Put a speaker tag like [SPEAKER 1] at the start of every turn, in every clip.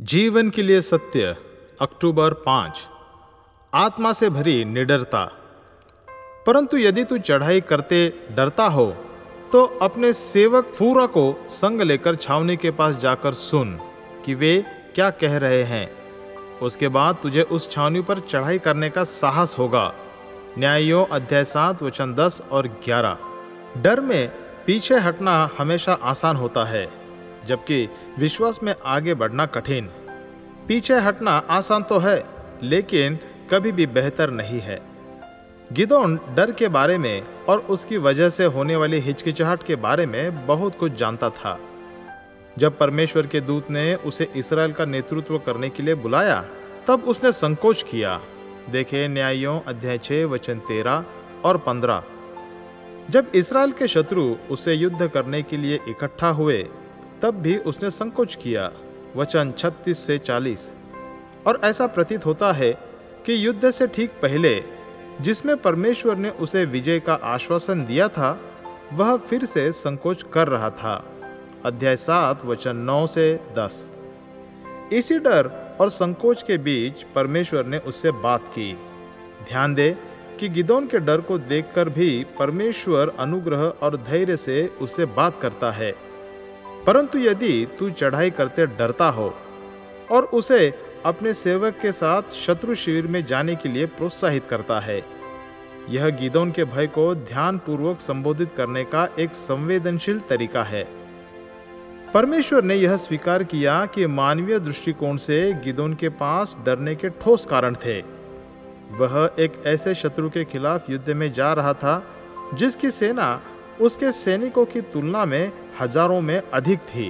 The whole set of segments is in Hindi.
[SPEAKER 1] जीवन के लिए सत्य, अक्टूबर 5। आत्मा से भरी निडरता। परंतु यदि तू चढ़ाई करते डरता हो तो अपने सेवक फूरा को संग लेकर छावनी के पास जाकर सुन कि वे क्या कह रहे हैं। उसके बाद तुझे उस छावनी पर चढ़ाई करने का साहस होगा। न्यायों अध्याय 7 वचन 10 और 11। डर में पीछे हटना हमेशा आसान होता है, जबकि विश्वास में आगे बढ़ना कठिन। पीछे हटना आसान तो है, लेकिन कभी भी बेहतर नहीं है। गिदोन डर के बारे में और उसकी वजह से होने वाली हिचकिचाहट के बारे में बहुत कुछ जानता था। जब परमेश्वर के दूत ने उसे इस्राएल का नेतृत्व करने के लिए बुलाया, तब उसने संकोच किया। देखें न्यायों अध्याय 6 वचन 13 और 15। जब इस्राएल के शत्रु उसे युद्ध करने के लिए इकट्ठा हुए, तब भी उसने संकोच किया। वचन 36 से 40। और ऐसा प्रतीत होता है कि युद्ध से ठीक पहले, जिसमें परमेश्वर ने उसे विजय का आश्वासन दिया था, वह फिर से संकोच कर रहा था। अध्याय 7 वचन 9 से 10। इसी डर और संकोच के बीच परमेश्वर ने उससे बात की। ध्यान दे कि गिदोन के डर को देखकर भी परमेश्वर अनुग्रह और धैर्य से उससे बात करता है। परंतु यदि तू चढ़ाई करते डरता हो और उसे अपने सेवक के साथ शत्रु शिविर में जाने के लिए प्रोत्साहित करता है, यह गिदोन के भय को ध्यानपूर्वक संबोधित करने का एक संवेदनशील तरीका है। परमेश्वर ने यह स्वीकार किया कि मानवीय दृष्टिकोण से गिदोन के पास डरने के ठोस कारण थे। वह एक ऐसे शत्रु के खिलाफ युद्ध में जा रहा था जिसकी सेना उसके सैनिकों की तुलना में हजारों में अधिक थी।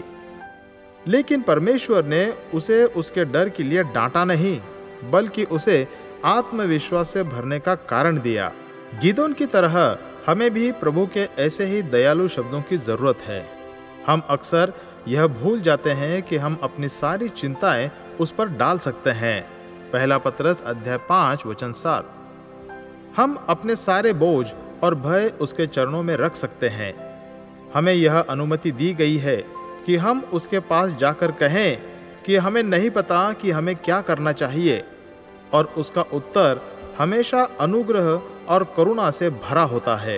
[SPEAKER 1] लेकिन परमेश्वर ने उसे उसके डर के लिए डांटा नहीं, बल्कि उसे आत्मविश्वास से भरने का कारण दिया। गिदोन की तरह हमें भी प्रभु के ऐसे ही दयालु शब्दों की जरूरत है। हम अक्सर यह भूल जाते हैं कि हम अपनी सारी चिंताएं उस पर डाल सकते हैं। पहला पतरस अध्याय 5 वचन 7। हम अपने सारे बोझ और भय उसके चरणों में रख सकते हैं। हमें यह अनुमति दी गई है कि हम उसके पास जाकर कहें कि हमें नहीं पता कि हमें क्या करना चाहिए, और उसका उत्तर हमेशा अनुग्रह और करुणा से भरा होता है।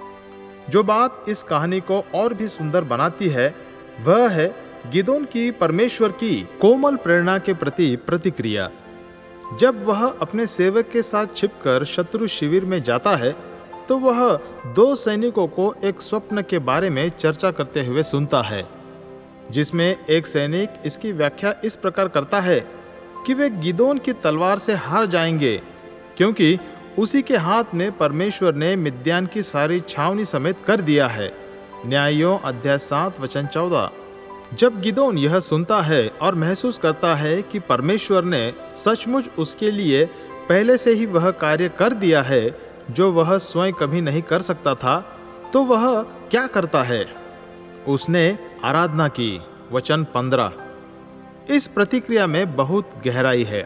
[SPEAKER 1] जो बात इस कहानी को और भी सुंदर बनाती है, वह है गिदोन की परमेश्वर की कोमल प्रेरणा के प्रति प्रतिक्रिया। जब वह अपने सेवक के साथ छिपकर शत्रु शिविर में जाता है, तो वह दो सैनिकों को एक स्वप्न के बारे में चर्चा करते हुए सुनता है, जिसमें एक सैनिक इसकी व्याख्या इस प्रकार करता है कि वे गिदोन की तलवार से हार जाएंगे, क्योंकि उसी के हाथ में परमेश्वर ने मिद्यान की सारी छावनी समेत कर दिया है। न्यायों अध्याय 7 वचन 14। जब गिदोन यह सुनता है और महसूस करता है कि परमेश्वर ने सचमुच उसके लिए पहले से ही वह कार्य कर दिया है जो वह स्वयं कभी नहीं कर सकता था, तो वह क्या करता है? उसने आराधना की। वचन 15। इस प्रतिक्रिया में बहुत गहराई है।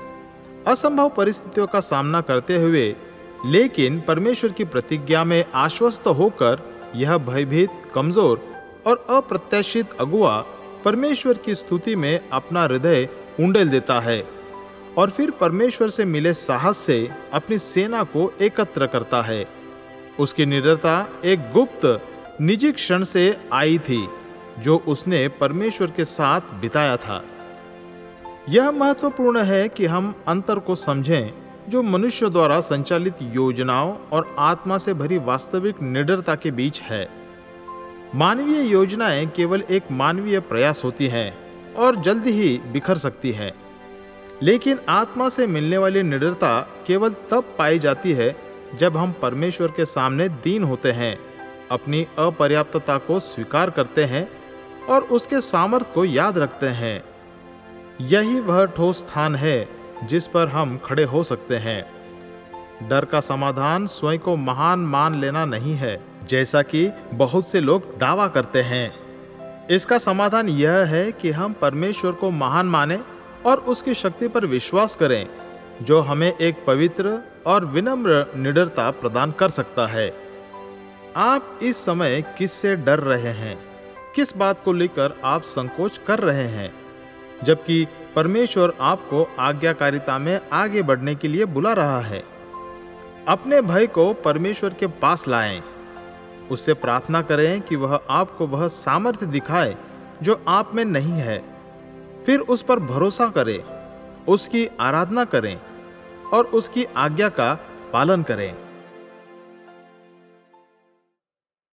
[SPEAKER 1] असंभव परिस्थितियों का सामना करते हुए, लेकिन परमेश्वर की प्रतिज्ञा में आश्वस्त होकर, यह भयभीत, कमजोर और अप्रत्याशित अगुआ परमेश्वर की स्तुति में अपना हृदय उंडेल देता है और फिर परमेश्वर से मिले साहस से अपनी सेना को एकत्र करता है। उसकी निडरता एक गुप्त निजी क्षण से आई थी जो उसने परमेश्वर के साथ बिताया था। यह महत्वपूर्ण है कि हम अंतर को समझें जो मनुष्य द्वारा संचालित योजनाओं और आत्मा से भरी वास्तविक निडरता के बीच है। मानवीय योजनाएं केवल एक मानवीय प्रयास होती हैं और जल्दी ही बिखर सकती हैं, लेकिन आत्मा से मिलने वाली निडरता केवल तब पाई जाती है जब हम परमेश्वर के सामने दीन होते हैं, अपनी अपर्याप्तता को स्वीकार करते हैं और उसके सामर्थ्य को याद रखते हैं। यही वह ठोस स्थान है जिस पर हम खड़े हो सकते हैं। डर का समाधान स्वयं को महान मान लेना नहीं है, जैसा कि बहुत से लोग दावा करते हैं। इसका समाधान यह है कि हम परमेश्वर को महान माने और उसकी शक्ति पर विश्वास करें, जो हमें एक पवित्र और विनम्र निडरता प्रदान कर सकता है। आप इस समय किससे डर रहे हैं? किस बात को लेकर आप संकोच कर रहे हैं? जबकि परमेश्वर आपको आज्ञाकारिता में आगे बढ़ने के लिए बुला रहा है। अपने भय को परमेश्वर के पास लाएं। उससे प्रार्थना करें कि वह आपको वह सामर्थ्य दिखाए जो आप में नहीं है। फिर उस पर भरोसा करें, उसकी आराधना करें और उसकी आज्ञा का पालन करें।